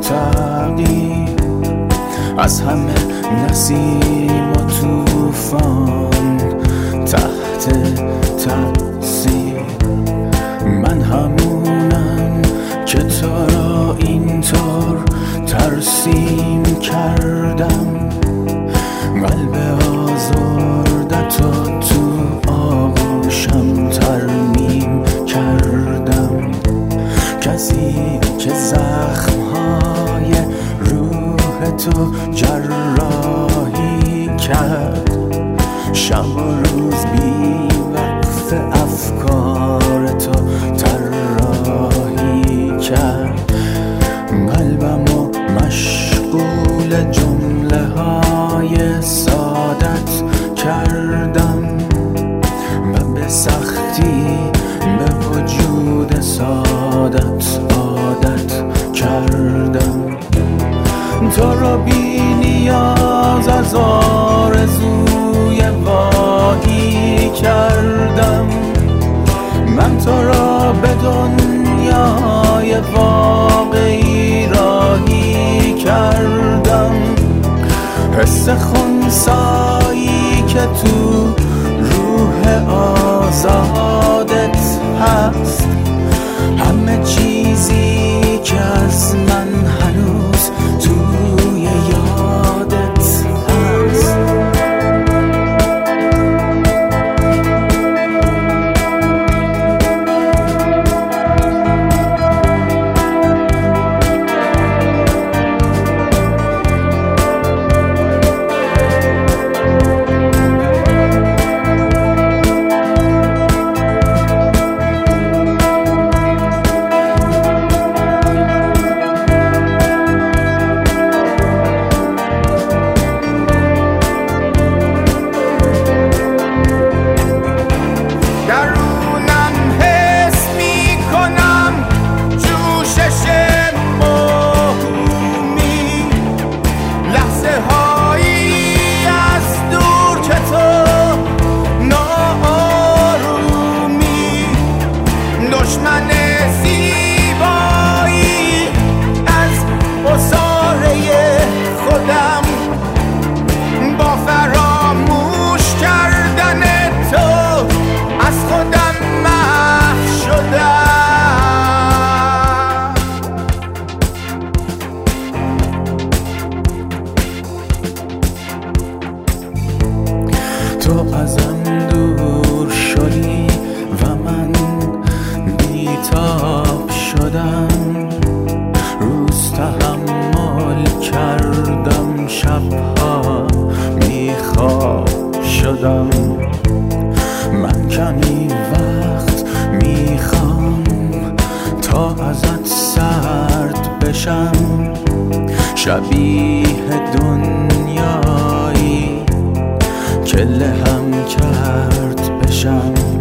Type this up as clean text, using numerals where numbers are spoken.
تغییر، از همه نسیم و توفان تحت تأثیر. من همونم که تو را اینطور ترسیم کردم، قلب آزردتو تو آغوشم ترمیم کردم. کسی که زخمهای روح تو جراحی کرد، شب و روز بی وقف افکار تو طراحی کرد. قلبمو مشغول جمله های سادت کردم و به سختی به وجود سادت عادت کردم. تو رو بی نیاز از آرزوی واهی کردم، من تو را به دنیای واقعی راهی کردم. حس خنثایی که تو روح آزادت هست، همه چیزی که از من هنوز توی یادت هست. دشمن زیبایی از عصاره خودم، با فراموش کردن تو از خودم محو شدم. تو ازم دور شدی و من بیتاب شدم، روز تحمل کردم، شبها بیخواب شدم. من کمی وقت میخوام تا ازت سرد بشم، شبیه دنیایی که لهم کرد بشم.